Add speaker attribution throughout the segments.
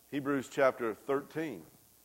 Speaker 1: Hebrews chapter 13.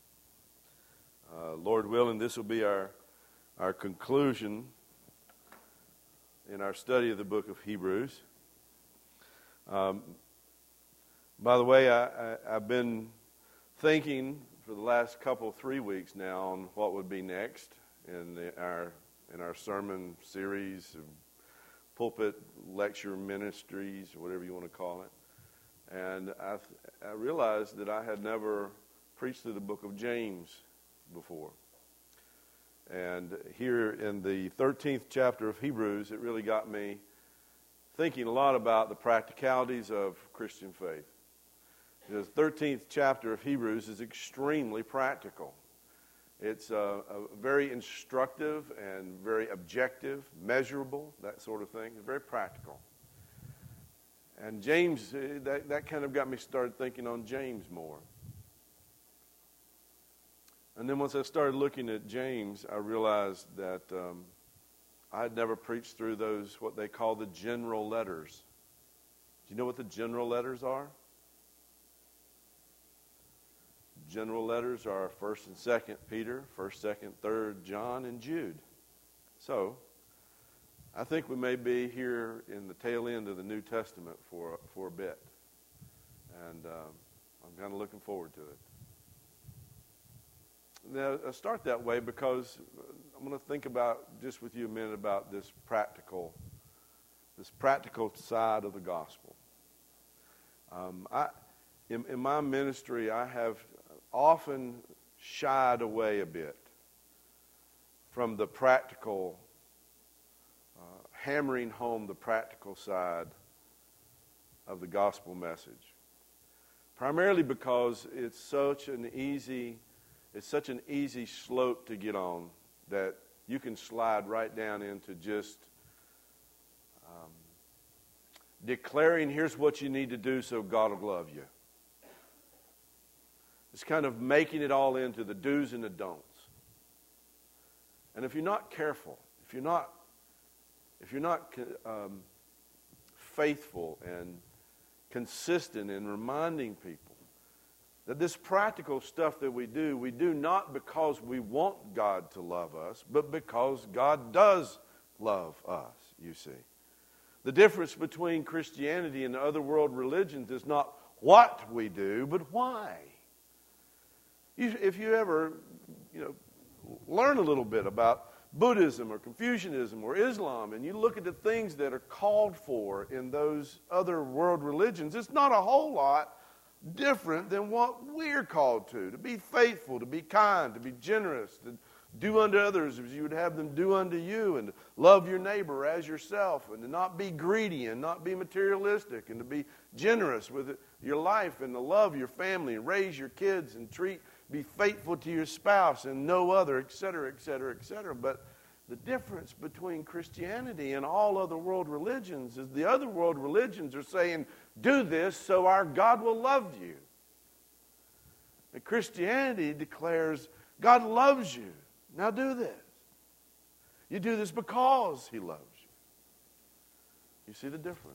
Speaker 1: Lord willing, this will be our conclusion in our study of the book of Hebrews. By the way, I've been thinking for the last 3 weeks now on what would be next in our sermon series, pulpit lecture ministries, or whatever you want to call it. And I realized that I had never preached through the book of James before. And here in the 13th chapter of Hebrews, it really got me thinking a lot about the practicalities of Christian faith. The 13th chapter of Hebrews is extremely practical. It's a very instructive and very objective, measurable, that sort of thing. It's very practical. And James, that kind of got me started thinking on James more. And then once I started looking at James, I realized that I had never preached through those, what they call the general letters. Do you know what the general letters are? General letters are 1st and 2nd Peter, 1st, 2nd, 3rd John, and Jude. So, I think we may be here in the tail end of the New Testament for a bit. And I'm kind of looking forward to it. Now, I start that way because I'm going to think about, just with you a minute, about this practical side of the gospel. In my ministry, I have often shied away a bit from the practical, hammering home the practical side of the gospel message. Primarily because it's such an easy slope to get on that you can slide right down into just declaring, here's what you need to do so God will love you. It's kind of making it all into the do's and the don'ts. And if you're not careful, if you're not faithful and consistent in reminding people that this practical stuff that we do not because we want God to love us, but because God does love us, you see. The difference between Christianity and other world religions is not what we do, but why. If you ever, learn a little bit about Buddhism or Confucianism or Islam, and you look at the things that are called for in those other world religions, it's not a whole lot different than what we're called to be faithful, to be kind, to be generous, to do unto others as you would have them do unto you, and to love your neighbor as yourself, and to not be greedy and not be materialistic, and to be generous with your life, and to love your family and raise your kids and be faithful to your spouse and no other, etc., etc., etc. But the difference between Christianity and all other world religions is the other world religions are saying, do this so our God will love you. And Christianity declares, God loves you. Now do this. You do this because He loves you. You see the difference?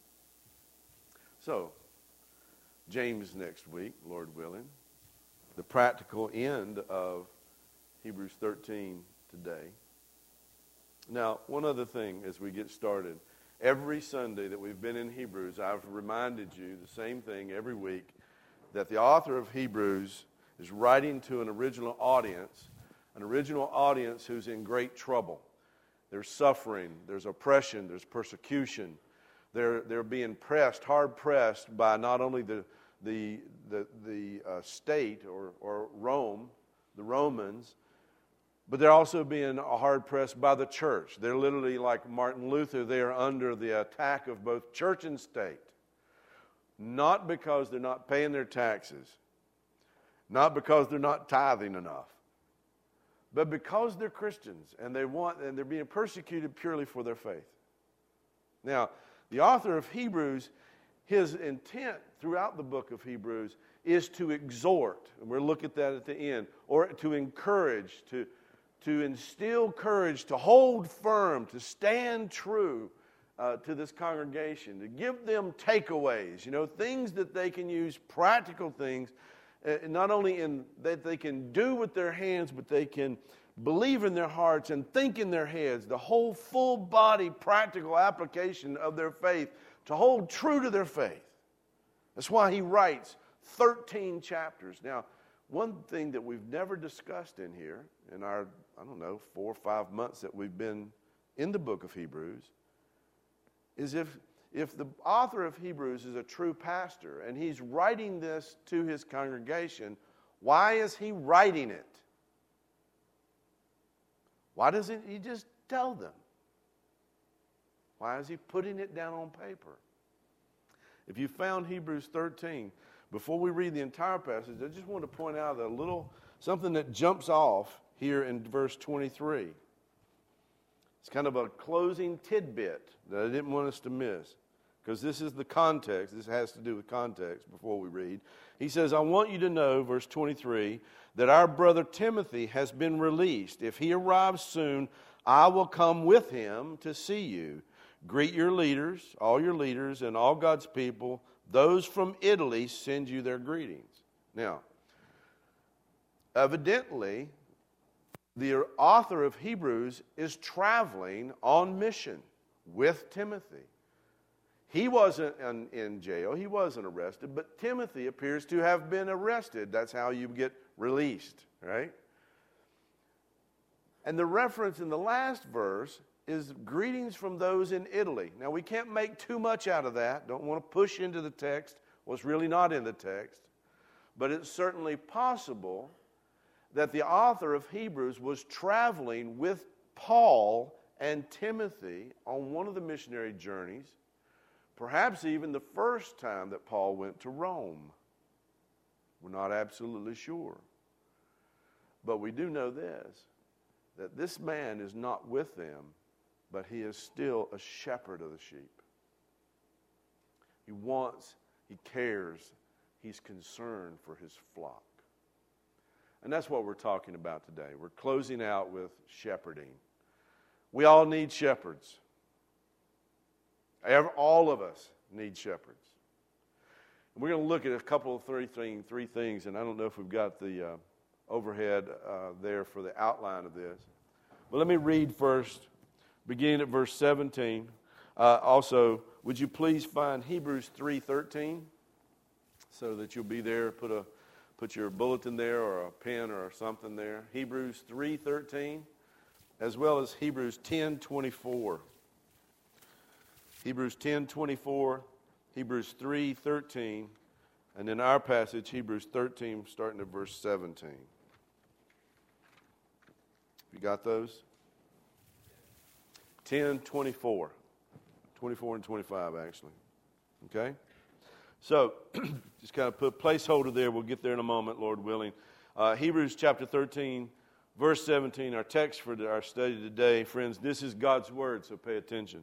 Speaker 1: So, James next week, Lord willing. The practical end of Hebrews 13 today. Now, one other thing as we get started. Every Sunday that we've been in Hebrews, I've reminded you the same thing every week, that the author of Hebrews is writing to an original audience who's in great trouble. There's suffering, there's oppression, there's persecution. They're being hard pressed by not only the state or Rome, the Romans, but they're also being hard pressed by the church. They're literally like Martin Luther. They are under the attack of both church and state. Not because they're not paying their taxes, not because they're not tithing enough, but because they're Christians and they're being persecuted purely for their faith. Now, the author of Hebrews, his intent throughout the book of Hebrews is to exhort, and we'll look at that at the end, or to encourage, to instill courage, to hold firm, to stand true to this congregation, to give them takeaways, things that they can use, practical things, not only that they can do with their hands, but they can believe in their hearts and think in their heads, the whole full body practical application of their faith, to hold true to their faith. That's why he writes 13 chapters. Now, one thing that we've never discussed in here, in our, 4 or 5 months that we've been in the book of Hebrews, is if the author of Hebrews is a true pastor and he's writing this to his congregation, why is he writing it? Why doesn't he just tell them? Why is he putting it down on paper? If you found Hebrews 13, before we read the entire passage, I just want to point out something that jumps off here in verse 23. It's kind of a closing tidbit that I didn't want us to miss, because this is the context. This has to do with context before we read. He says, I want you to know, verse 23, that our brother Timothy has been released. If he arrives soon, I will come with him to see you. Greet your leaders, all your leaders, and all God's people. Those from Italy send you their greetings. Now, evidently, the author of Hebrews is traveling on mission with Timothy. He wasn't in jail. He wasn't arrested. But Timothy appears to have been arrested. That's how you get released, right? And the reference in the last verse is greetings from those in Italy. Now, we can't make too much out of that. Don't want to push into the text what's really not in the text. But it's certainly possible that the author of Hebrews was traveling with Paul and Timothy on one of the missionary journeys, perhaps even the first time that Paul went to Rome. We're not absolutely sure. But we do know this, that this man is not with them, but he is still a shepherd of the sheep. He wants, he cares, he's concerned for his flock. And that's what we're talking about today. We're closing out with shepherding. We all need shepherds. All of us need shepherds. And we're going to look at a couple of three things, and I don't know if we've got the overhead there for the outline of this. But let me read first, beginning at verse 17. Also, would you please find Hebrews 3:13 so that you'll be there, put your bulletin there or a pen or something there. Hebrews 3:13, as well as Hebrews 10:24. Hebrews 10:24, Hebrews 3:13, and in our passage, Hebrews 13, starting at verse 17. You got those? 10:24. 24 and 25, actually. Okay? So, just kind of put a placeholder there. We'll get there in a moment, Lord willing. Hebrews chapter 13, verse 17, our text for our study today. Friends, this is God's word, so pay attention.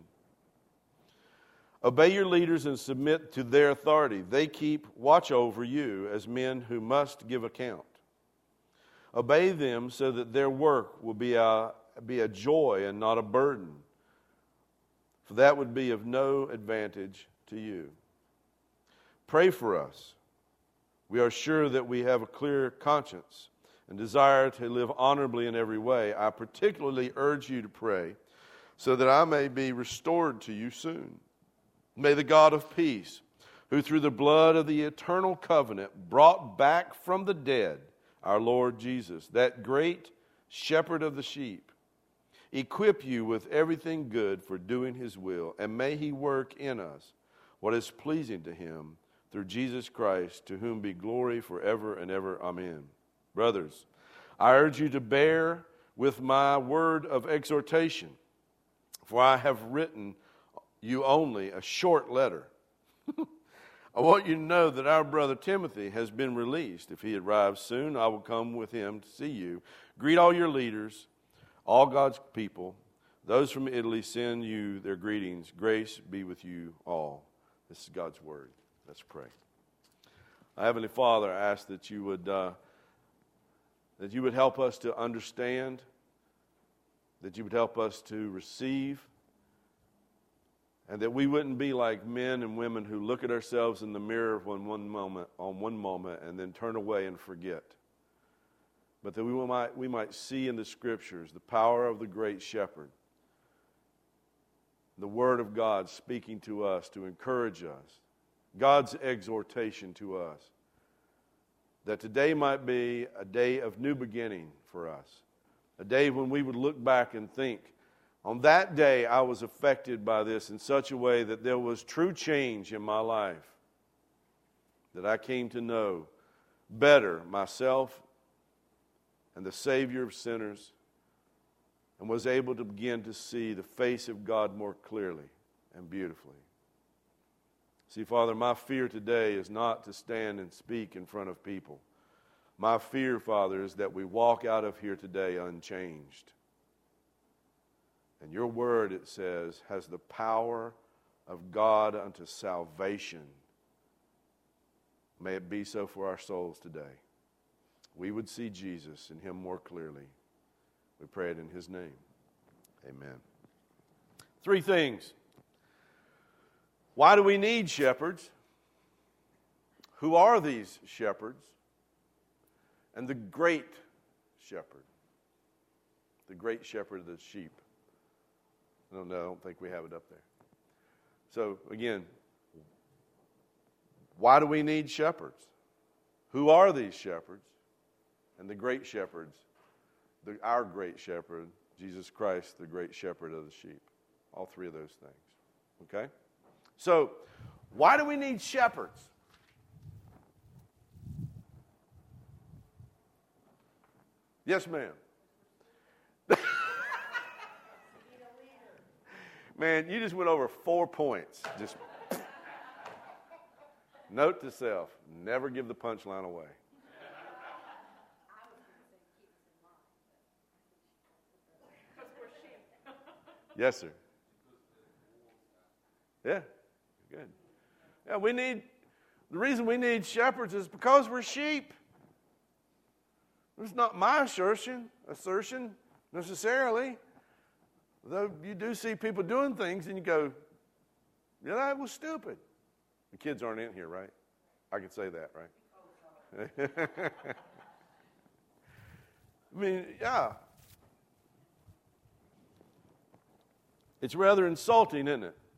Speaker 1: Obey your leaders and submit to their authority. They keep watch over you as men who must give account. Obey them so that their work will be a joy and not a burden, for that would be of no advantage to you. Pray for us. We are sure that we have a clear conscience and desire to live honorably in every way. I particularly urge you to pray so that I may be restored to you soon. May the God of peace, who through the blood of the eternal covenant brought back from the dead our Lord Jesus, that great shepherd of the sheep, equip you with everything good for doing his will, and may he work in us what is pleasing to him through Jesus Christ, to whom be glory forever and ever. Amen. Brothers, I urge you to bear with my word of exhortation, for I have written you only a short letter. I want you to know that our brother Timothy has been released. If he arrives soon, I will come with him to see you. Greet all your leaders, all God's people. Those from Italy send you their greetings. Grace be with you all. This is God's word. Let's pray. Heavenly Father, I ask that you would help us to understand, that you would help us to receive, And that we wouldn't be like men and women who look at ourselves in the mirror on one moment and then turn away and forget. But that we might see in the Scriptures the power of the great shepherd, the Word of God speaking to us to encourage us, God's exhortation to us, that today might be a day of new beginning for us, a day when we would look back and think, on that day I was affected by this in such a way that there was true change in my life, that I came to know better myself and the Savior of sinners, and was able to begin to see the face of God more clearly and beautifully. See, Father, my fear today is not to stand and speak in front of people. My fear, Father, is that we walk out of here today unchanged. And your word, it says, has the power of God unto salvation. May it be so for our souls today. We would see Jesus and Him more clearly. We pray it in His name. Amen. 3 things. Why do we need shepherds? Who are these shepherds? And the great shepherd. The great shepherd of the sheep. I don't think we have it up there. So, again, why do we need shepherds? Who are these shepherds? And the great shepherds, our great shepherd, Jesus Christ, the great shepherd of the sheep. All 3 of those things. Okay? So, why do we need shepherds? Yes, ma'am. Man, you just went over 4 points. Just note to self, never give the punchline away. Yes, sir. Yeah, good. Yeah, the reason we need shepherds is because we're sheep. It's not my assertion necessarily. Though you do see people doing things and you go, yeah, that was stupid. The kids aren't in here, right? I can say that, right? I mean, yeah. It's rather insulting, isn't it?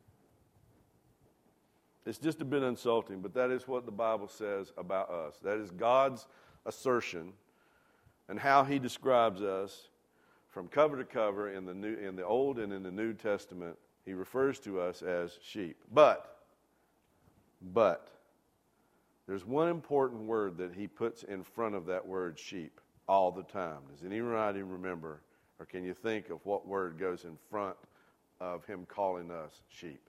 Speaker 1: It's just a bit insulting, but that is what the Bible says about us. That is God's assertion and how He describes us from cover to cover in the Old and in the New Testament. He refers to us as sheep. But there's one important word that He puts in front of that word sheep all the time. Does anybody remember, or can you think of what word goes in front of Him calling us sheep?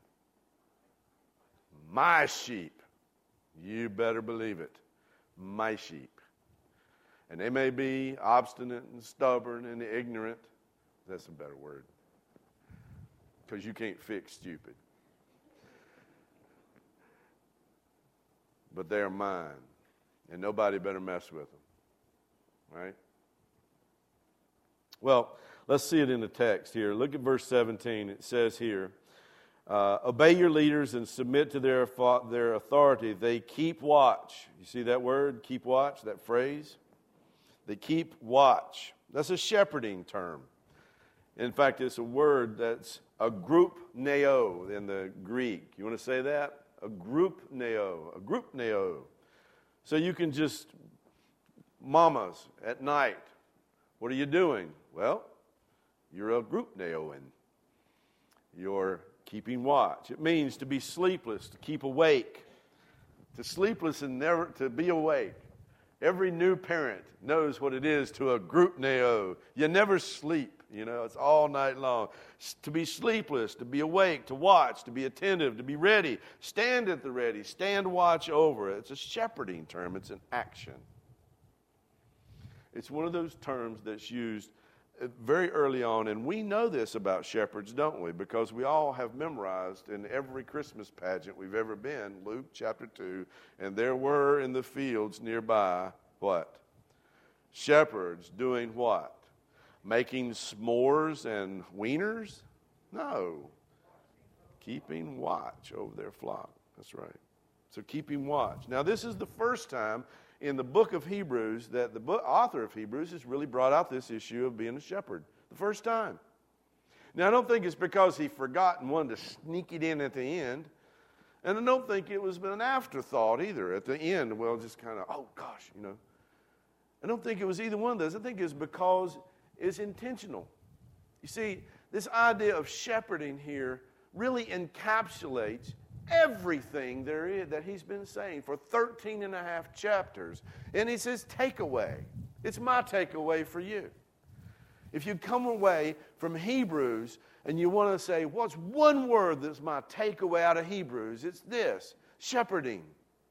Speaker 1: My sheep. You better believe it. My sheep. And they may be obstinate and stubborn and ignorant. That's a better word. Because you can't fix stupid. But they're mine. And nobody better mess with them. Right? Well, let's see it in the text here. Look at verse 17. It says here, obey your leaders and submit to their authority. They keep watch. You see that word, keep watch, that phrase? They keep watch. That's a shepherding term. In fact, it's a word that's a group neo in the Greek. You want to say that? A group neo. So you can just, mamas at night, what are you doing? Well, you're a group neoing. You're keeping watch. It means to be sleepless, to keep awake. To sleepless and never to be awake. Every new parent knows what it is to a group neo. You never sleep, it's all night long. To be sleepless, to be awake, to watch, to be attentive, to be ready. Stand at the ready, stand watch over. It's a shepherding term, it's an action. It's one of those terms that's used very early on, and we know this about shepherds, don't we? Because we all have memorized in every Christmas pageant we've ever been, Luke chapter 2, and there were in the fields nearby, what? Shepherds doing what? Making s'mores and wieners? No. Keeping watch over their flock. That's right. So keeping watch. Now, this is the first time in the book of Hebrews that the author of Hebrews has really brought out this issue of being a shepherd. The first time. Now, I don't think it's because he forgot and wanted to sneak it in at the end. And I don't think it was an afterthought either at the end. Well, just kind of, oh gosh, you know. I don't think it was either one of those. I think it's because it's intentional. You see, this idea of shepherding here really encapsulates everything there is that he's been saying for 13 and a half chapters. And he says, takeaway. It's my takeaway for you. If you come away from Hebrews and you want to say, what's one word that's my takeaway out of Hebrews? It's this, shepherding.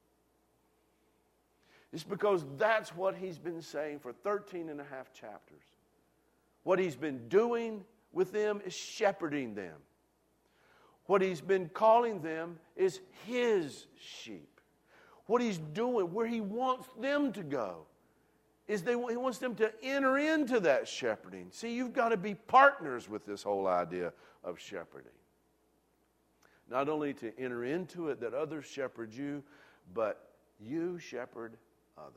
Speaker 1: It's because that's what he's been saying for 13 and a half chapters. What he's been doing with them is shepherding them. What he's been calling them is his sheep. What he's doing, where he wants them to go, is he wants them to enter into that shepherding. See, you've got to be partners with this whole idea of shepherding. Not only to enter into it that others shepherd you, but you shepherd others.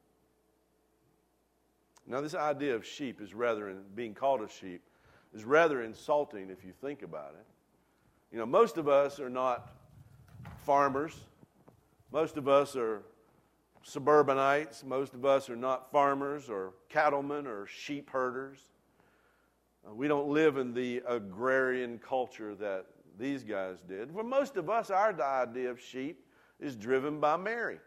Speaker 1: Now, this idea of sheep is being called a sheep is rather insulting if you think about it. You know, most of us are not farmers. Most of us are suburbanites. Most of us are not farmers or cattlemen or sheep herders. We don't live in the agrarian culture that these guys did. For most of us, our idea of sheep is driven by Mary,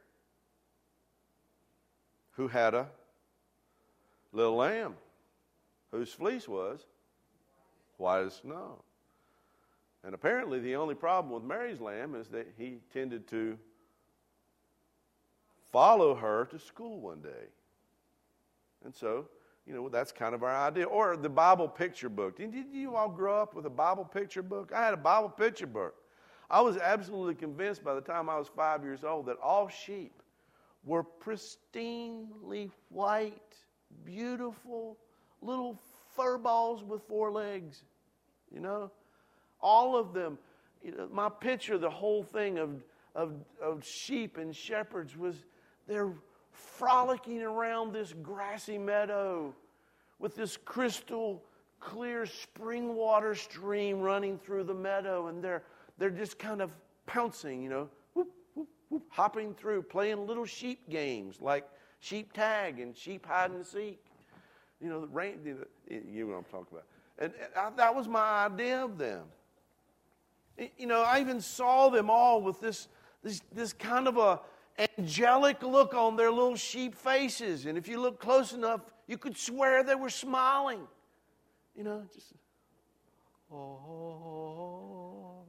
Speaker 1: who had a little lamb whose fleece was white as snow. And apparently the only problem with Mary's lamb is that he tended to follow her to school one day. And so, you know, that's kind of our idea. Or the Bible picture book. Did you all grow up with a Bible picture book? I had a Bible picture book. I was absolutely convinced by the time I was 5 years old that all sheep were pristinely white, beautiful, little fur balls with 4 legs. You know? All of them. You know, my picture, the whole thing of sheep and shepherds was they're frolicking around this grassy meadow with this crystal clear spring water stream running through the meadow, and they're just kind of pouncing, you know, whoop, whoop, whoop, hopping through, playing little sheep games like sheep tag and sheep hide and seek. You know, you know what I'm talking about. And that was my idea of them. You know, I even saw them all with this kind of a angelic look on their little sheep faces. And if you look close enough, you could swear they were smiling. You know, just, oh.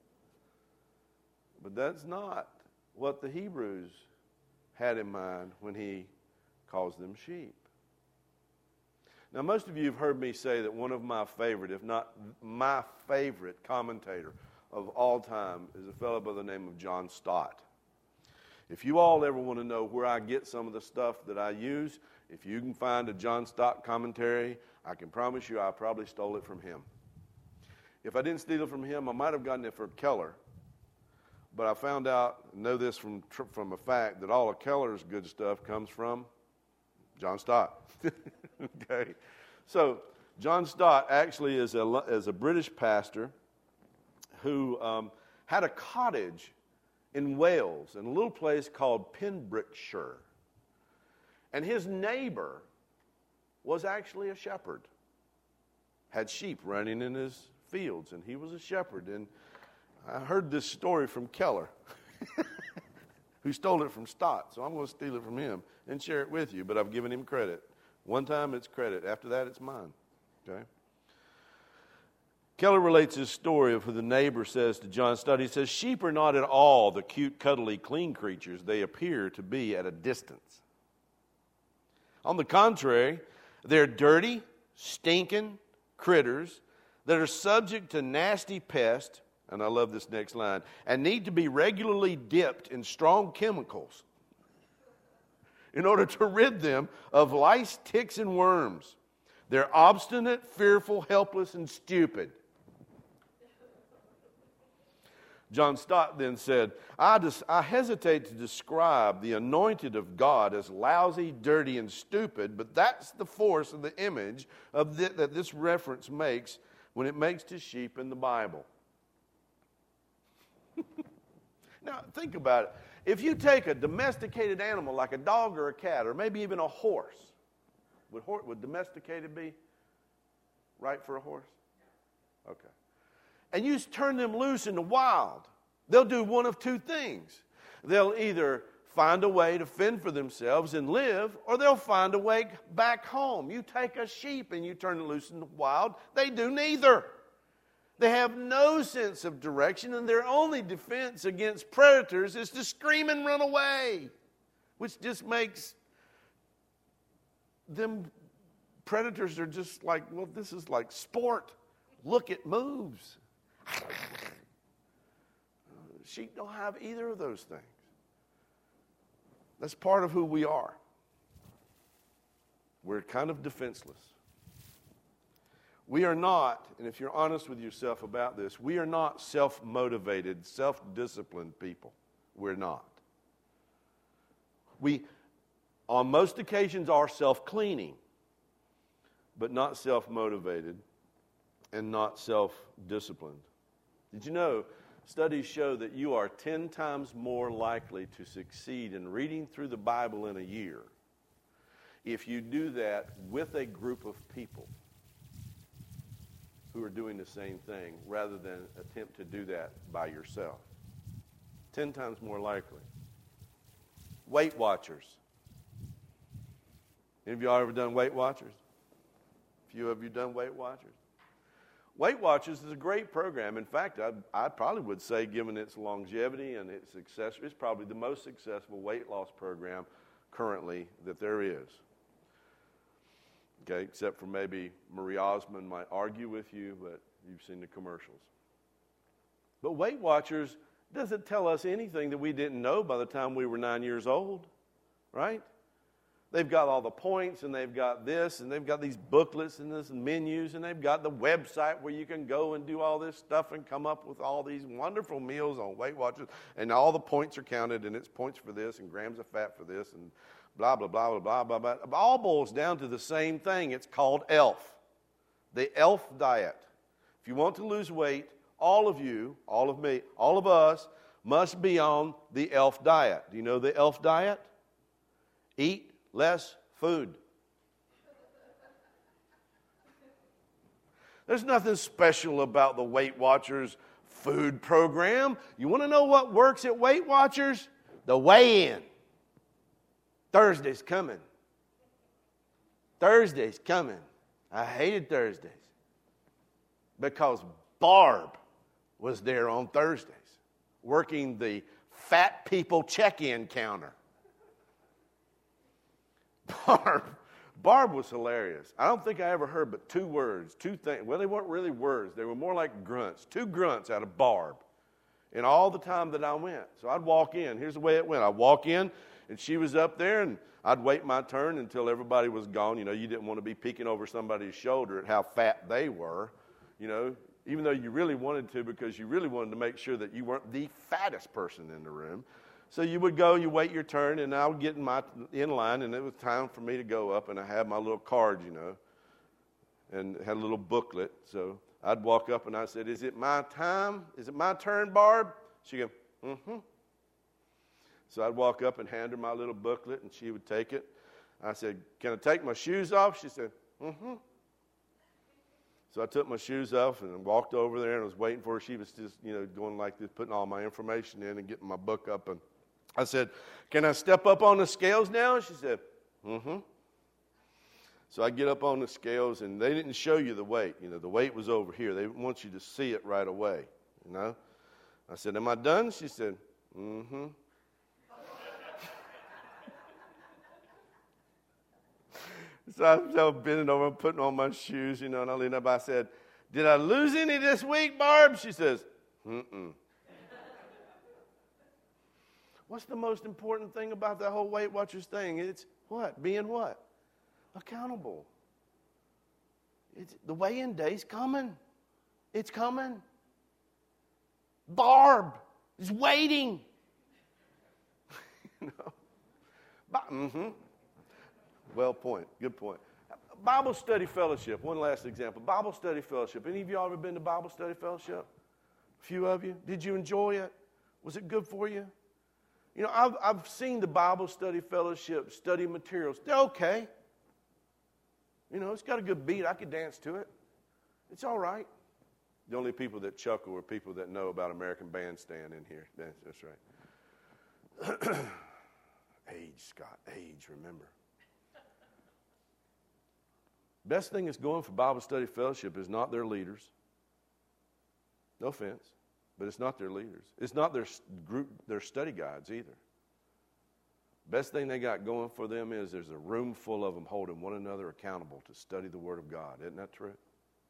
Speaker 1: But that's not what the Hebrews had in mind when he calls them sheep. Now, most of you have heard me say that one of my favorite, if not my favorite commentator of all time is a fellow by the name of John Stott. If you all ever want to know where I get some of the stuff that I use, if you can find a John Stott commentary, I can promise you I probably stole it from him. If I didn't steal it from him, I might have gotten it from Keller. But I found out, know this from a fact, that all of Keller's good stuff comes from John Stott. Okay? So, John Stott actually is a British pastor who had a cottage in Wales, in a little place called Pembrokeshire. And his neighbor was actually a shepherd. Had sheep running in his fields, and he was a shepherd. And I heard this story from Keller, who stole it from Stott. So I'm going to steal it from him and share it with you, but I've given him credit. One time it's credit. After that, it's mine. Okay? Keller relates his story of who the neighbor says to John Stott. He says, sheep are not at all the cute, cuddly, clean creatures they appear to be at a distance. On the contrary, they're dirty, stinking critters that are subject to nasty pests, and I love this next line, and need to be regularly dipped in strong chemicals in order to rid them of lice, ticks, and worms. They're obstinate, fearful, helpless, and stupid. John Stott then said, I hesitate to describe the anointed of God as lousy, dirty, and stupid, but that's the force of the image that this reference makes when it makes to sheep in the Bible. Now, think about it. If you take a domesticated animal like a dog or a cat or maybe even a horse, would domesticated be right for a horse? Okay. And you turn them loose in the wild, they'll do one of two things. They'll either find a way to fend for themselves and live, or they'll find a way back home. You take a sheep and you turn it loose in the wild, they do neither. They have no sense of direction, and their only defense against predators is to scream and run away, which just makes them, predators are just like, well, this is like sport. Look, it moves. Sheep don't have either of those things. That's part of who we are. We're kind of defenseless. We are not, and if you're honest with yourself about this, we are not self-motivated, self-disciplined people. We're not. We, on most occasions, are self-cleaning, but not self-motivated and not self-disciplined. Did you know, studies show that you are 10 times more likely to succeed in reading through the Bible in a year if you do that with a group of people who are doing the same thing rather than attempt to do that by yourself. 10 times more likely. Weight Watchers. Any of y'all ever done Weight Watchers? A few of you done Weight Watchers? Weight Watchers is a great program. In fact, I probably would say, given its longevity and its success, it's probably the most successful weight loss program currently that there is. Okay, except for maybe Marie Osmond might argue with you, but you've seen the commercials. But Weight Watchers doesn't tell us anything that we didn't know by the time we were 9 years old, right? They've got all the points, and they've got this, and they've got these booklets and this menus, and they've got the website where you can go and do all this stuff and come up with all these wonderful meals on Weight Watchers, and all the points are counted, and it's points for this, and grams of fat for this, and blah, blah, blah, blah, blah, blah, blah. It all boils down to the same thing. It's called ELF, the ELF diet. If you want to lose weight, all of you, all of me, all of us must be on the ELF diet. Do you know the ELF diet? Eat less food. There's nothing special about the Weight Watchers food program. You want to know what works at Weight Watchers? The weigh-in. Thursday's coming. Thursday's coming. I hated Thursdays because Barb was there on Thursdays working the fat people check-in counter. Barb was hilarious. I don't think I ever heard but two words, two things. Well, they weren't really words. They were more like grunts. Two grunts out of Barb in all the time that I went. So I'd walk in. Here's the way it went. I'd walk in, and she was up there, and I'd wait my turn until everybody was gone. You know, you didn't want to be peeking over somebody's shoulder at how fat they were, you know, even though you really wanted to because you really wanted to make sure that you weren't the fattest person in the room. So you would go, you wait your turn, and I would get in line, and it was time for me to go up, and I had my little card, you know, and had a little booklet. So I'd walk up, and I said, "Is it my time? Is it my turn, Barb?" She'd go, "Mm-hmm." So I'd walk up and hand her my little booklet, and she would take it. I said, "Can I take my shoes off?" She said, "Mm-hmm." So I took my shoes off and walked over there and was waiting for her. She was just, you know, going like this, putting all my information in and getting my book up. And I said, "Can I step up on the scales now?" She said, "Mm-hmm." So I get up on the scales, and they didn't show you the weight. You know, the weight was over here. They want you to see it right away, you know. I said, "Am I done?" She said, "Mm-hmm." So I'm bending over and putting on my shoes, you know, and I leaned up. I said, "Did I lose any this week, Barb?" She says, "Mm-mm." What's the most important thing about that whole Weight Watchers thing? It's what? Being what? Accountable. The weigh-in day's coming. It's coming. Barb is waiting. You know? Well, good point. Bible study fellowship, one last example. Bible study fellowship. Any of y'all ever been to Bible study fellowship? A few of you? Did you enjoy it? Was it good for you? You know, I've seen the Bible study fellowship study materials. They're okay. You know, it's got a good beat. I could dance to it. It's all right. The only people that chuckle are people that know about American Bandstand in here. That's right. Age, Scott. Age, remember. Best thing that's going for Bible study fellowship is not their leaders. No offense, but it's not their leaders. It's not their group, their study guides either. Best thing they got going for them is there's a room full of them holding one another accountable to study the Word of God. Isn't that true?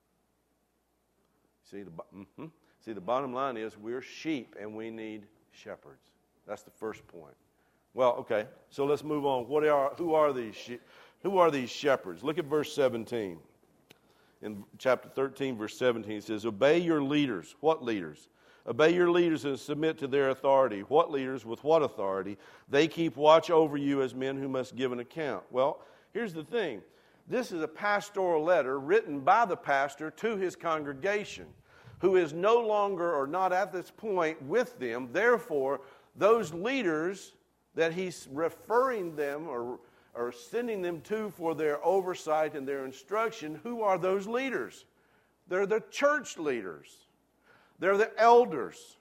Speaker 1: See, the bottom line is we're sheep and we need shepherds. That's the first point. Well, okay, so let's move on. Who are these sheep? Who are these shepherds? Look at verse 17. In chapter 13, verse 17, it says, obey your leaders. What leaders? Obey your leaders and submit to their authority. What leaders? With what authority? They keep watch over you as men who must give an account. Well, here's the thing. This is a pastoral letter written by the pastor to his congregation, who is no longer or not at this point with them. Therefore, those leaders that he's referring them or sending them to for their oversight and their instruction, who are those leaders? They're the church leaders. They're the elders.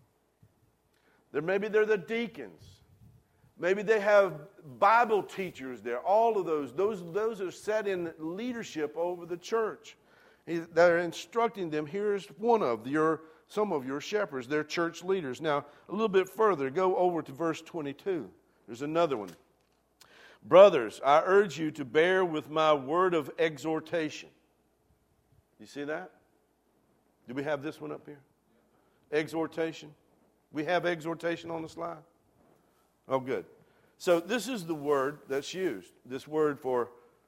Speaker 1: Maybe they're the deacons. Maybe they have Bible teachers there. All of those are set in leadership over the church. They're instructing them. Here's some of your shepherds. They're church leaders. Now, a little bit further, go over to verse 22. There's another one. Brothers, I urge you to bear with my word of exhortation. You see that? Do we have this one up here? Exhortation. We have exhortation on the slide? Oh, good. So this is the word that's used. This word for...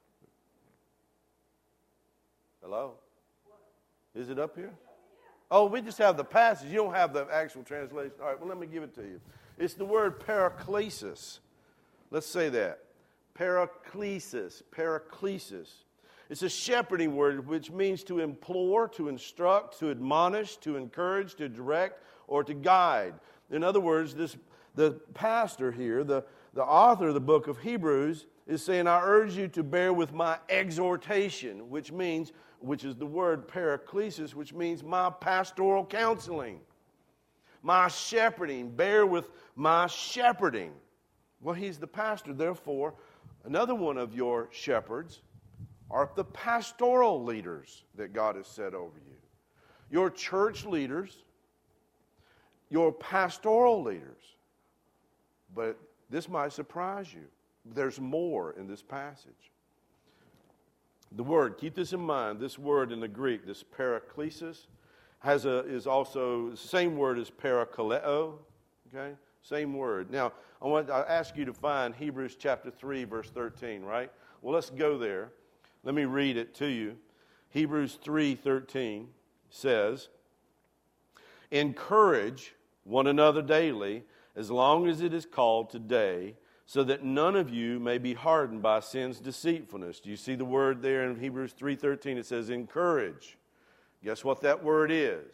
Speaker 1: Hello? Is it up here? Oh, we just have the passage. You don't have the actual translation. All right, well, let me give it to you. It's the word paraklesis. Let's say that. Paraklesis. Paraklesis. It's a shepherding word which means to implore, to instruct, to admonish, to encourage, to direct, or to guide. In other words, the pastor here, the author of the book of Hebrews, is saying, I urge you to bear with my exhortation, which is the word paraklesis, which means my pastoral counseling, my shepherding. Bear with my shepherding. Well, he's the pastor, therefore, another one of your shepherds are the pastoral leaders that God has set over you. Your church leaders, your pastoral leaders. But this might surprise you. There's more in this passage. The word, keep this in mind, this word in the Greek, this paraklesis, is also the same word as parakaleo, okay? Same word. Now, I ask you to find Hebrews chapter 3, verse 13, right? Well, let's go there. Let me read it to you. Hebrews 3:13 says, encourage one another daily, as long as it is called today, so that none of you may be hardened by sin's deceitfulness. Do you see the word there in Hebrews 3:13? It says encourage. Guess what that word is?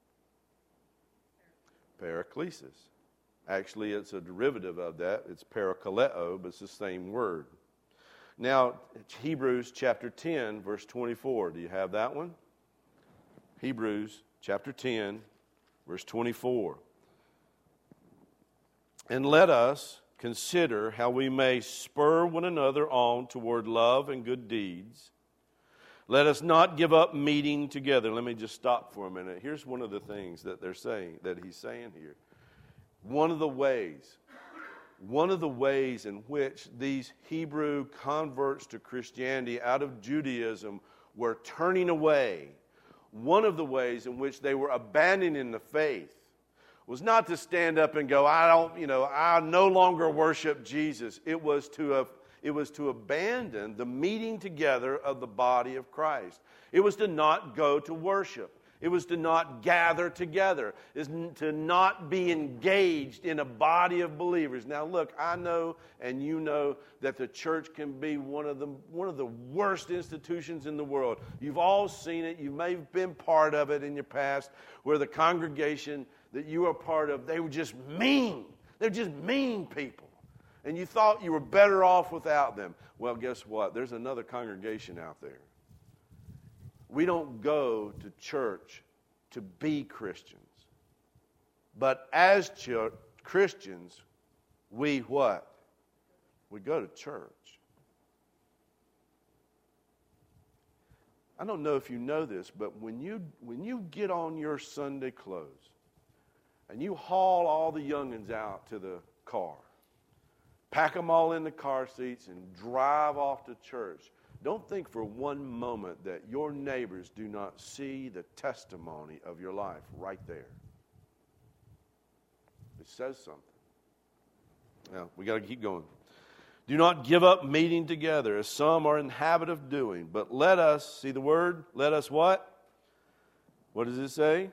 Speaker 1: Paraklesis. Actually, it's a derivative of that. It's parakaleo, but it's the same word. Now, Hebrews chapter 10, verse 24. Do you have that one? Hebrews chapter 10, verse 24. And let us consider how we may spur one another on toward love and good deeds. Let us not give up meeting together. Let me just stop for a minute. Here's one of the things that he's saying here. One of the ways in which these Hebrew converts to Christianity out of Judaism were turning away, one of the ways in which they were abandoning the faith was not to stand up and go, I no longer worship Jesus. It was to abandon the meeting together of the body of Christ. It was to not go to worship. It was to not gather together. It's to not be engaged in a body of believers. Now look, I know and you know that the church can be one of the worst institutions in the world. You've all seen it. You may have been part of it in your past, where the congregation that you were part of, they were just mean. They're just mean people. And you thought you were better off without them. Well, guess what? There's another congregation out there. We don't go to church to be Christians. But as Christians, we what? We go to church. I don't know if you know this, but when you get on your Sunday clothes and you haul all the young'uns out to the car, pack them all in the car seats and drive off to church, don't think for one moment that your neighbors do not see the testimony of your life right there. It says something. Now, we got to keep going. Do not give up meeting together, as some are in the habit of doing, but let us, see the word? Let us what? What does it say?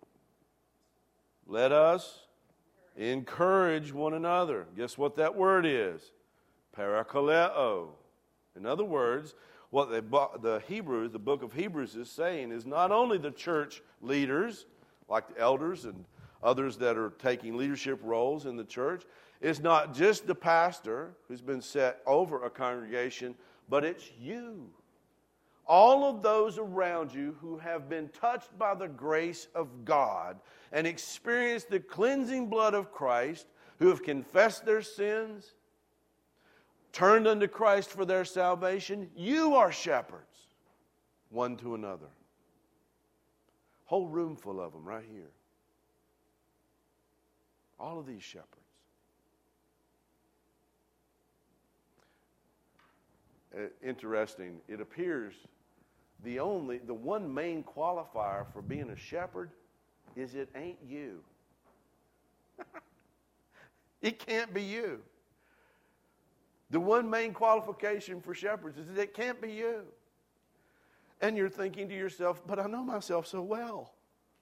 Speaker 1: Let us encourage one another. Guess what that word is? Parakaleo. In other words, what the book of Hebrews is saying is not only the church leaders, like the elders and others that are taking leadership roles in the church, it's not just the pastor who's been set over a congregation, but it's you. All of those around you who have been touched by the grace of God and experienced the cleansing blood of Christ, who have confessed their sins, turned unto Christ for their salvation, you are shepherds one to another. Whole room full of them right here. All of these shepherds. Interesting. It appears the one main qualifier for being a shepherd is it ain't you. It can't be you. The one main qualification for shepherds is that it can't be you. And you're thinking to yourself, but I know myself so well.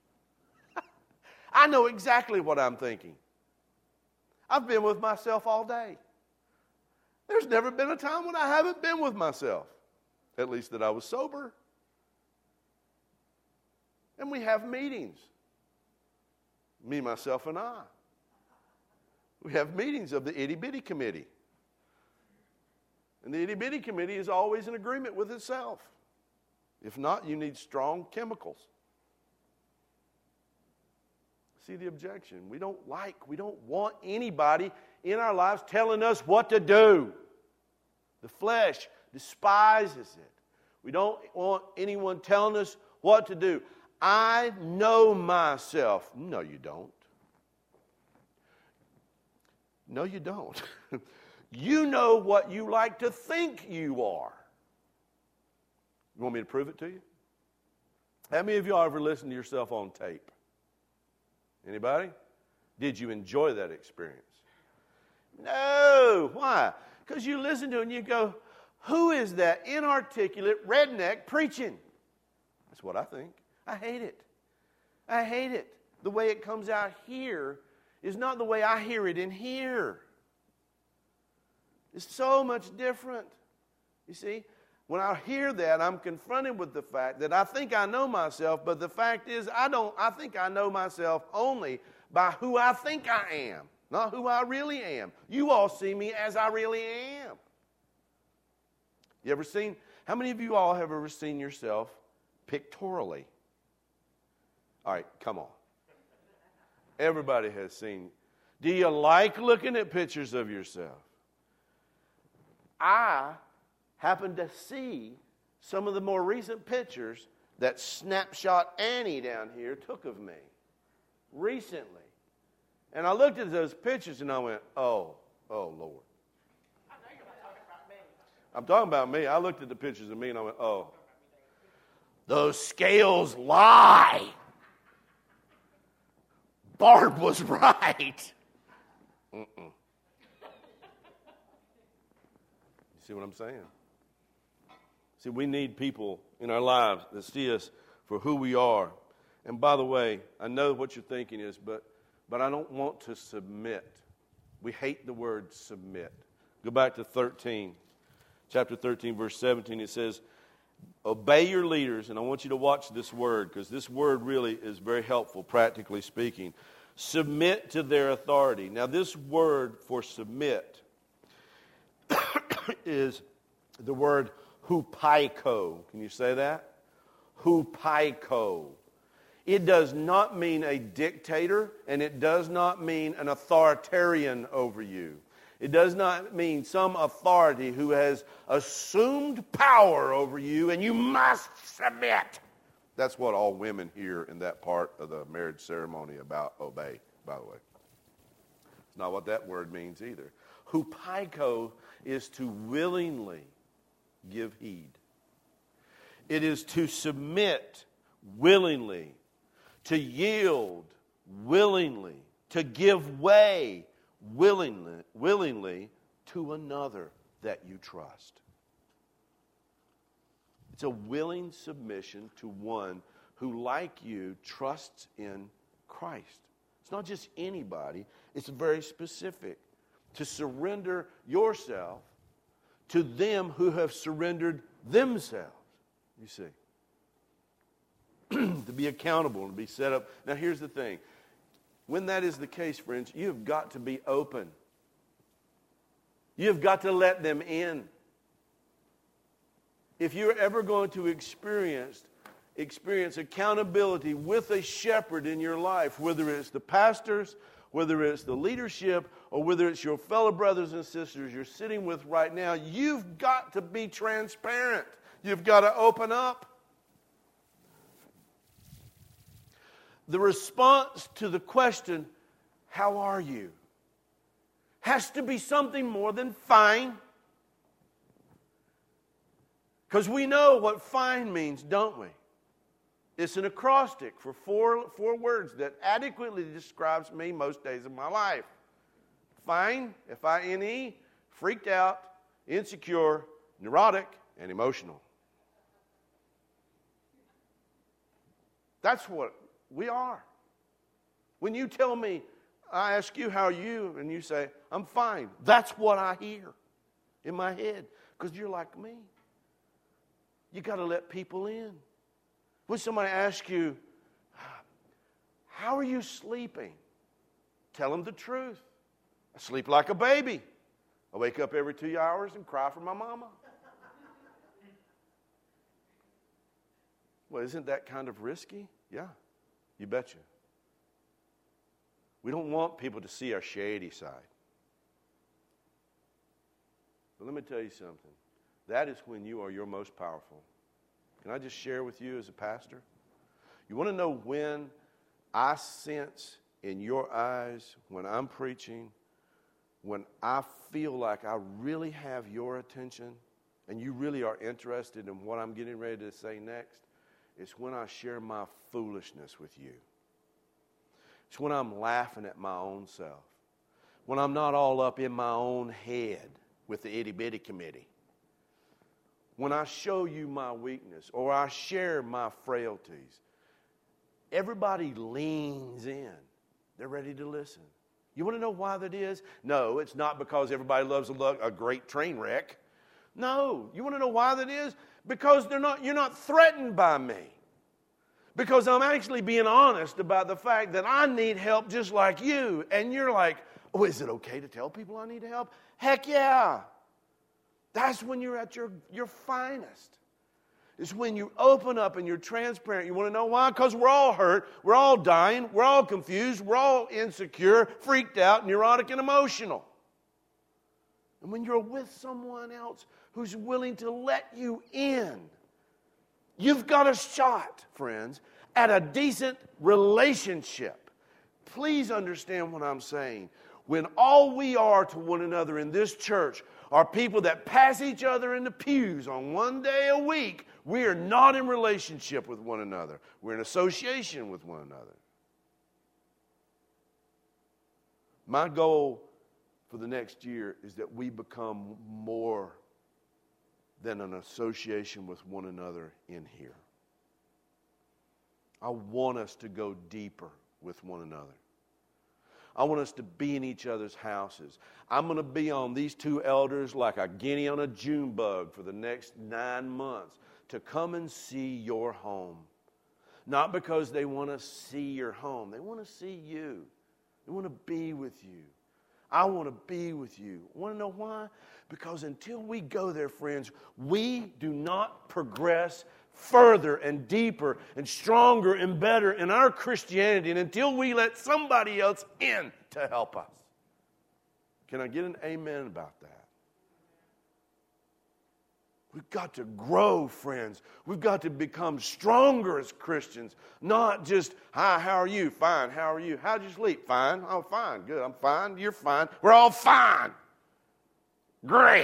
Speaker 1: I know exactly what I'm thinking. I've been with myself all day. There's never been a time when I haven't been with myself. At least that I was sober. And we have meetings. Me, myself, and I. We have meetings of the itty-bitty committee. And the itty-bitty committee is always in agreement with itself. If not, you need strong chemicals. See the objection. We don't want anybody in our lives telling us what to do. The flesh despises it. We don't want anyone telling us what to do. I know myself. No, you don't. No, you don't. You know what you like to think you are. You want me to prove it to you? How many of y'all ever listened to yourself on tape? Anybody? Did you enjoy that experience? No. Why? Because you listen to it and you go, who is that inarticulate redneck preaching? That's what I think. I hate it. I hate it. The way it comes out here is not the way I hear it in here. It's so much different. You see, when I hear that, I'm confronted with the fact that I think I know myself, but the fact is I think I know myself only by who I think I am, not who I really am. You all see me as I really am. How many of you all have ever seen yourself pictorially? All right, come on. Everybody has seen. Do you like looking at pictures of yourself? I happened to see some of the more recent pictures that Snapshot Annie down here took of me recently. And I looked at those pictures and I went, oh Lord.
Speaker 2: I know you're not talking about me.
Speaker 1: I'm talking about me. I looked at the pictures of me and I went, oh. Those scales lie. Barb was right. You see what I'm saying? See, we need people in our lives that see us for who we are And by the way, I know what you're thinking is, but I don't want to submit. We hate the word submit. Go back to 13. Chapter 13, verse 17, it says, obey your leaders. And I want you to watch this word, because this word really is very helpful, practically speaking. Submit to their authority. Now, this word for submit is the word hupaiko. Can you say that? Hupaiko. It does not mean a dictator, and it does not mean an authoritarian over you. It does not mean some authority who has assumed power over you, and you must submit. That's what all women hear in that part of the marriage ceremony about obey, by the way. It's not what that word means either. Hupaiko is to willingly give heed. It is to submit willingly, to yield willingly, to give way willingly to another that you trust. It's a willing submission to one who, like you, trusts in Christ. It's not just anybody. It's very specific. To surrender yourself to them who have surrendered themselves, you see. To be accountable and to be set up. Now, here's the thing. When that is the case, friends, you've got to be open. You've got to let them in. If you're ever going to experience accountability with a shepherd in your life, whether it's the pastors, whether it's the leadership, or whether it's your fellow brothers and sisters you're sitting with right now, you've got to be transparent. You've got to open up. The response to the question, how are you, has to be something more than fine. Because we know what fine means, don't we? It's an acrostic for four words that adequately describes me most days of my life. Fine, F-I-N-E, freaked out, insecure, neurotic, and emotional. That's what we are. When you tell me, I ask you, how are you? And you say, I'm fine. That's what I hear in my head. Because you're like me. You got to let people in. When somebody asks you, how are you sleeping? Tell them the truth. I sleep like a baby. I wake up every 2 hours and cry for my mama. Well, isn't that kind of risky? Yeah, you betcha. We don't want people to see our shady side. But let me tell you something. That is when you are your most powerful. Can I just share with you as a pastor? You want to know when I sense in your eyes when I'm preaching, when I feel like I really have your attention and you really are interested in what I'm getting ready to say next? It's when I share my foolishness with you. It's when I'm laughing at my own self. When I'm not all up in my own head with the itty-bitty committee. When I show you my weakness or I share my frailties, everybody leans in. They're ready to listen. You want to know why that is? No, it's not because everybody loves a great train wreck. No, you want to know why that is? Because you're not threatened by me. Because I'm actually being honest about the fact that I need help just like you. And you're like, oh, is it okay to tell people I need help? Heck yeah. That's when you're at your finest. It's when you open up and you're transparent. You want to know why? Because we're all hurt. We're all dying. We're all confused. We're all insecure, freaked out, neurotic, and emotional. And when you're with someone else who's willing to let you in, you've got a shot, friends, at a decent relationship. Please understand what I'm saying. When all we are to one another in this church are people that pass each other in the pews on one day a week, we are not in relationship with one another. We're in association with one another. My goal for the next year is that we become more than an association with one another in here. I want us to go deeper with one another. I want us to be in each other's houses. I'm going to be on these two elders like a guinea on a June bug for the next 9 months to come and see your home. Not because they want to see your home. They want to see you. They want to be with you. I want to be with you. Want to know why? Because until we go there, friends, we do not progress further and deeper and stronger and better in our Christianity and until we let somebody else in to help us. Can I get an amen about that? We've got to grow, friends. We've got to become stronger as Christians. Not just, hi, how are you? Fine. How are you? How'd you sleep? Fine. Oh, fine. Good. I'm fine. You're fine. We're all fine. Great.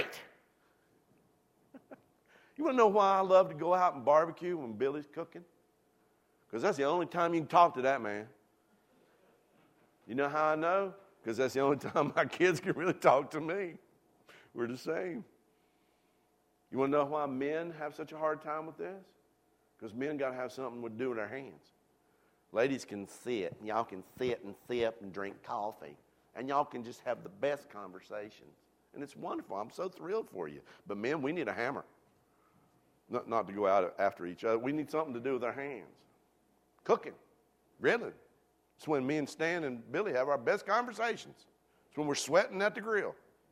Speaker 1: You want to know why I love to go out and barbecue when Billy's cooking? Because that's the only time you can talk to that man. You know how I know? Because that's the only time my kids can really talk to me. We're the same. You want to know why men have such a hard time with this? Because men got to have something to do with their hands. Ladies can sit. Y'all can sit and sip and drink coffee. And y'all can just have the best conversations. And it's wonderful. I'm so thrilled for you. But men, we need a hammer. Not to go out after each other. We need something to do with our hands. Cooking. Really. It's when me and Stan and Billy have our best conversations. It's when we're sweating at the grill.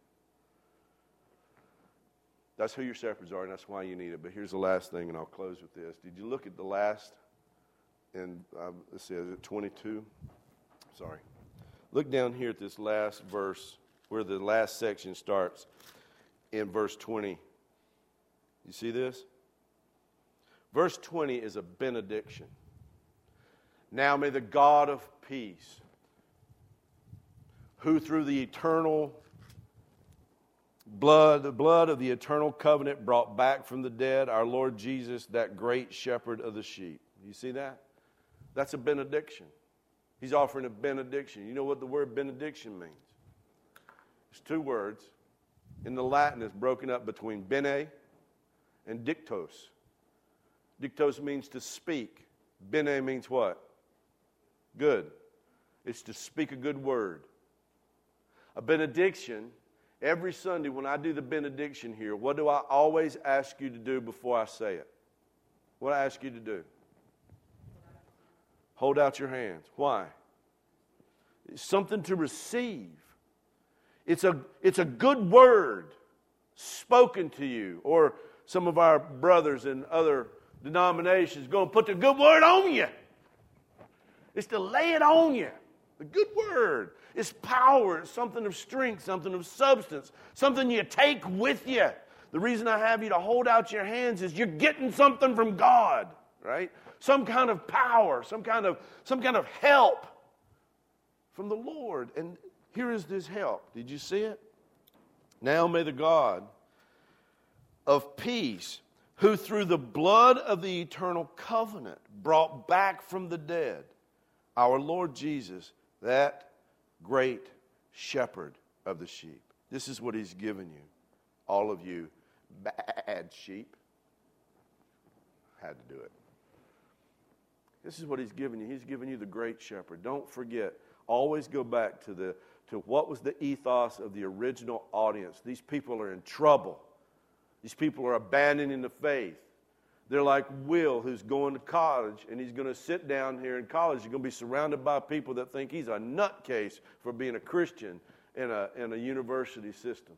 Speaker 1: That's who your shepherds are, and that's why you need it. But here's the last thing, and I'll close with this. Did you look at the last, and let's see, is it 22? Sorry. Look down here at this last verse, where the last section starts in verse 20. You see this? Verse 20 is a benediction. Now may the God of peace, who through the eternal the blood of the eternal covenant brought back from the dead our Lord Jesus, that great shepherd of the sheep. You see that? That's a benediction. He's offering a benediction. You know what the word benediction means? It's two words. In the Latin, it's broken up between bene and dictos. Dictos means to speak. Bene means what? Good. It's to speak a good word. A benediction, every Sunday when I do the benediction here, what do I always ask you to do before I say it? What do I ask you to do? Hold out your hands. Why? It's something to receive. It's a good word spoken to you. Or some of our brothers in other denominations going to put the good word on you. It's to lay it on you. The good word. It's power. It's something of strength, something of substance, something you take with you. The reason I have you to hold out your hands is you're getting something from God, right? Some kind of power, some kind of help from the Lord. And here is this help. Did you see it? Now may the God of peace, who through the blood of the eternal covenant brought back from the dead our Lord Jesus, that great shepherd of the sheep. This is what he's given you. All of you bad sheep had to do it. This is what he's given you. He's given you the great shepherd. Don't forget. Always go back to what was the ethos of the original audience. These people are in trouble. These people are abandoning the faith. They're like Will, who's going to college, and he's going to sit down here in college. He's going to be surrounded by people that think he's a nutcase for being a Christian in a university system.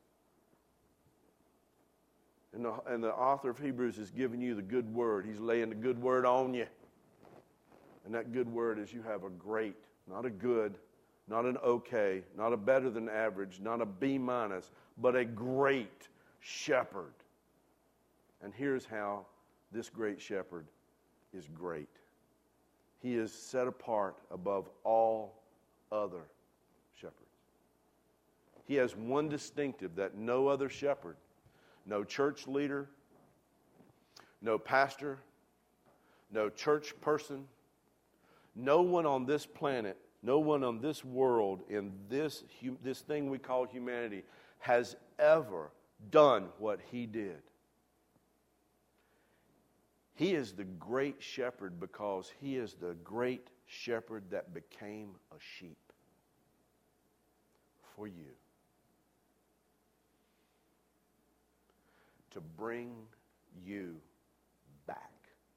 Speaker 1: And the author of Hebrews is giving you the good word. He's laying the good word on you. And that good word is you have a great, not a good, not an okay, not a better than average, not a B-, but a great shepherd. And here's how this great shepherd is great. He is set apart above all other shepherds. He has one distinctive that no other shepherd, no church leader, no pastor, no church person, no one on this planet, no one on this world, in this thing we call humanity, has ever done what he did. He is the great shepherd because he is the great shepherd that became a sheep for you. To bring you back.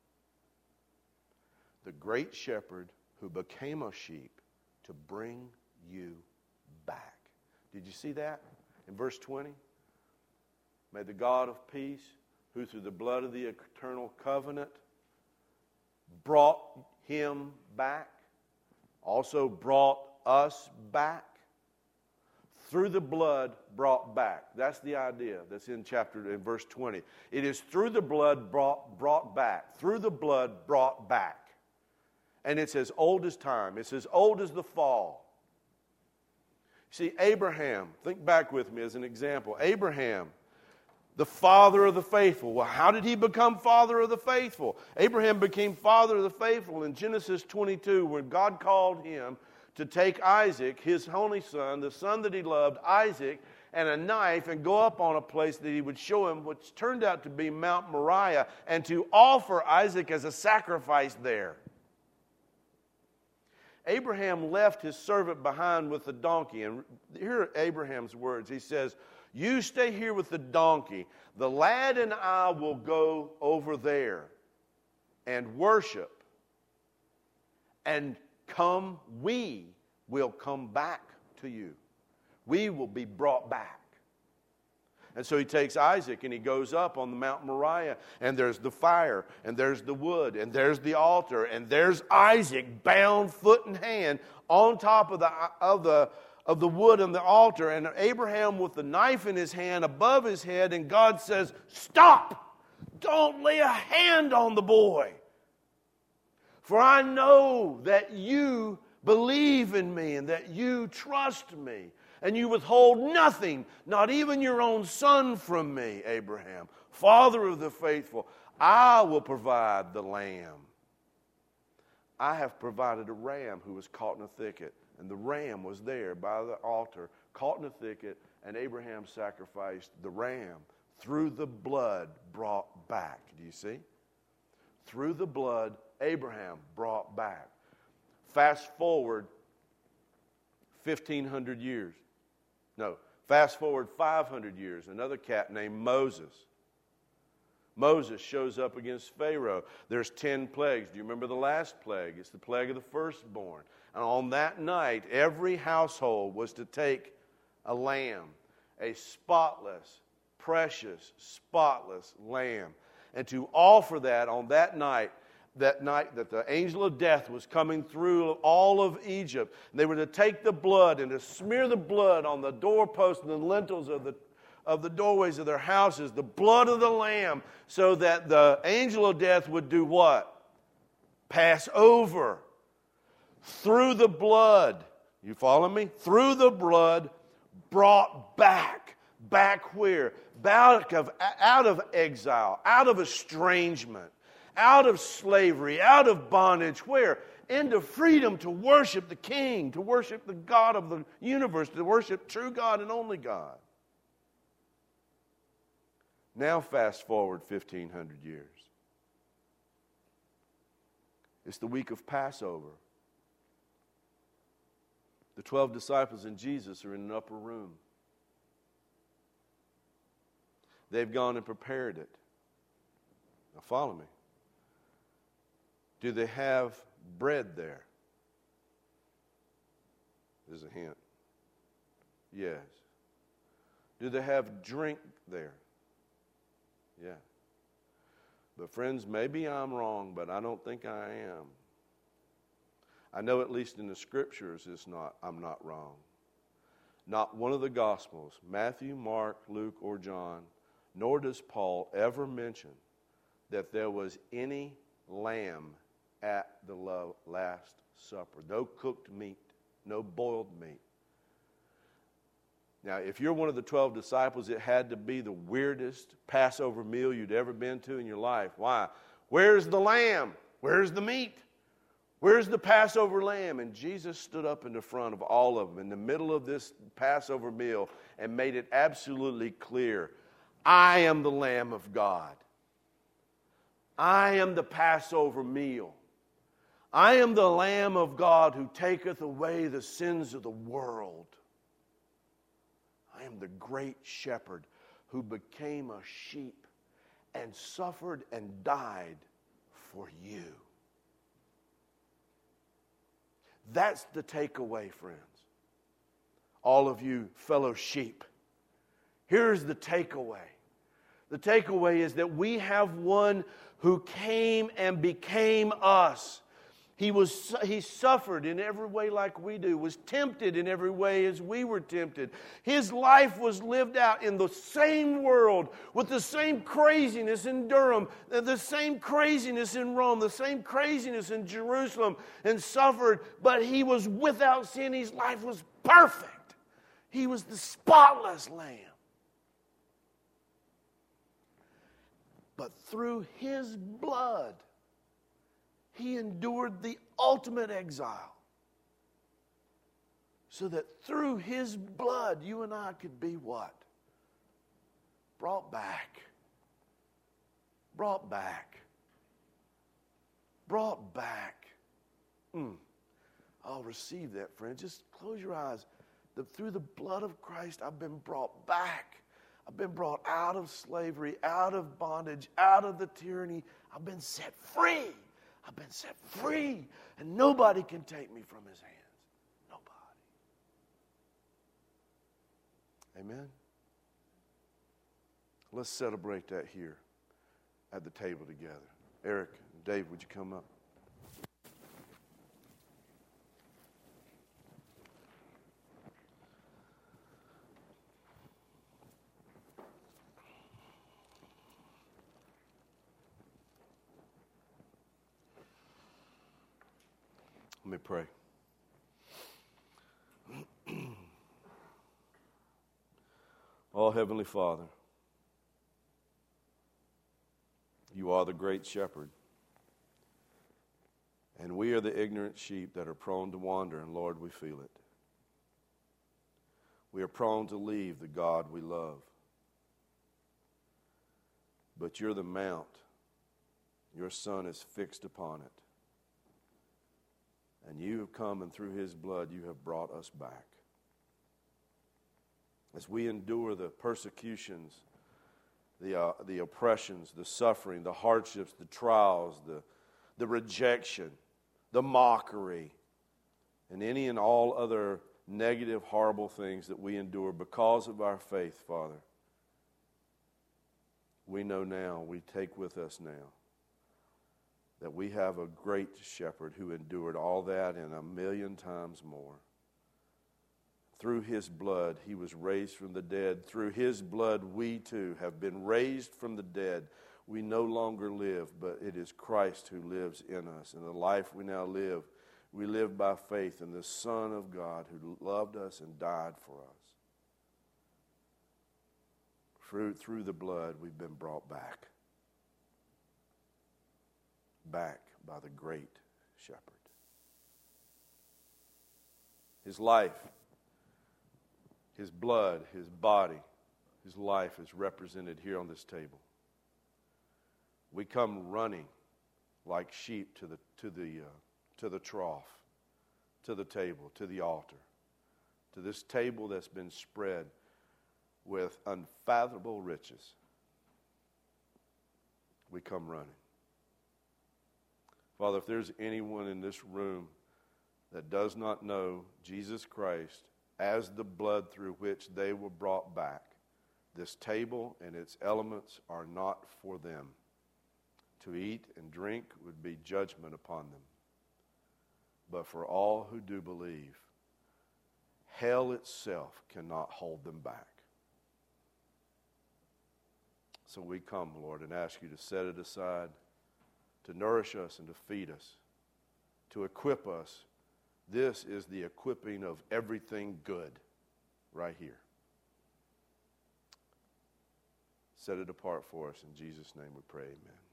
Speaker 1: The great shepherd who became a sheep to bring you back. Did you see that in verse 20? May the God of peace, who through the blood of the eternal covenant brought him back, also brought us back. Through the blood brought back. That's the idea that's in verse 20. It is through the blood brought back. Through the blood brought back. And it's as old as time. It's as old as the fall. See, Abraham, think back with me as an example. Abraham, the father of the faithful. Well, how did he become father of the faithful? Abraham became father of the faithful in Genesis 22 when God called him to take Isaac, his only son, the son that he loved, Isaac, and a knife and go up on a place that he would show him, which turned out to be Mount Moriah, and to offer Isaac as a sacrifice there. Abraham left his servant behind with the donkey. And here are Abraham's words. He says, "You stay here with the donkey. The lad and I will go over there and worship. And we will come back to you. We will be brought back." And so he takes Isaac and he goes up on the Mount Moriah, and there's the fire, and there's the wood, and there's the altar, and there's Isaac bound foot and hand on top of the wood and the altar, and Abraham with the knife in his hand above his head, and God says, "Stop! Don't lay a hand on the boy. For I know that you believe in me and that you trust me. And you withhold nothing, not even your own son from me, Abraham, father of the faithful. I will provide the lamb. I have provided a ram who was caught in a thicket." And the ram was there by the altar, caught in a thicket, and Abraham sacrificed the ram through the blood brought back. Do you see? Through the blood, Abraham brought back. Fast forward 1,500 years. No, fast forward 500 years. Another cat named Moses. Moses shows up against Pharaoh. There's 10 plagues. Do you remember the last plague? It's the plague of the firstborn. And on that night, every household was to take a lamb, a spotless, precious, spotless lamb, and to offer that on that night that the angel of death was coming through all of Egypt. And they were to take the blood and to smear the blood on the doorposts and the lintels of the doorways of their houses, the blood of the lamb, so that the angel of death would do what? Pass over. Through the blood, you follow me? Through the blood, brought back. Back where? Out of exile, out of estrangement, out of slavery, out of bondage. Where? Into freedom to worship the King, to worship the God of the universe, to worship true God and only God. Now fast forward 1,500 years. It's the week of Passover. The 12 disciples and Jesus are in an upper room. They've gone and prepared it. Now follow me. Do they have bread there? There's a hint. Yes. Do they have drink there? Yeah. But friends, maybe I'm wrong, but I don't think I am. I know at least in the Scriptures I'm not wrong. Not one of the Gospels, Matthew, Mark, Luke, or John, nor does Paul ever mention that there was any lamb at the Last Supper. No cooked meat, no boiled meat. Now, if you're one of the 12 disciples, it had to be the weirdest Passover meal you'd ever been to in your life. Why? Where's the lamb? Where's the meat? Where's the Passover lamb? And Jesus stood up in the front of all of them in the middle of this Passover meal and made it absolutely clear, I am the Lamb of God. I am the Passover meal. I am the Lamb of God who taketh away the sins of the world. I am the great shepherd who became a sheep and suffered and died for you. That's the takeaway, friends. All of you fellow sheep. Here's the takeaway. The takeaway is that we have one who came and became us. He suffered in every way like we do, was tempted in every way as we were tempted. His life was lived out in the same world with the same craziness in Durham, the same craziness in Rome, the same craziness in Jerusalem, and suffered, but he was without sin. His life was perfect. He was the spotless Lamb. But through his blood, he endured the ultimate exile. So that through his blood, you and I could be what? Brought back. Brought back. Brought back. I'll receive that, friend. Just close your eyes. Through the blood of Christ, I've been brought back. I've been brought out of slavery, out of bondage, out of the tyranny. I've been set free. I've been set free. And nobody can take me from his hands. Nobody. Amen? Let's celebrate that here at the table together. Eric and Dave, would you come up? Let me pray. Oh, Heavenly Father, you are the great shepherd, and we are the ignorant sheep that are prone to wander, and Lord, we feel it. We are prone to leave the God we love. But you're the mount. Your Son is fixed upon it. And you have come, and through his blood you have brought us back. As we endure the persecutions, the oppressions, the suffering, the hardships, the trials, the rejection, the mockery, and any and all other negative, horrible things that we endure because of our faith, Father, we know now, we take with us now, that we have a great shepherd who endured all that and 1,000,000 times more. Through his blood, he was raised from the dead. Through his blood, we too have been raised from the dead. We no longer live, but it is Christ who lives in us. And the life we now live, we live by faith in the Son of God who loved us and died for us. Through the blood, we've been brought back. Back by the great shepherd. His life, his blood, his body, his life is represented here on this table. We come running like sheep to the trough, to the table, to the altar, to this table that's been spread with unfathomable riches. We come running. Father, if there's anyone in this room that does not know Jesus Christ as the blood through which they were brought back, this table and its elements are not for them. To eat and drink would be judgment upon them. But for all who do believe, hell itself cannot hold them back. So we come, Lord, and ask you to set it aside, to nourish us and to feed us, to equip us. This is the equipping of everything good right here. Set it apart for us. In Jesus' name we pray, amen.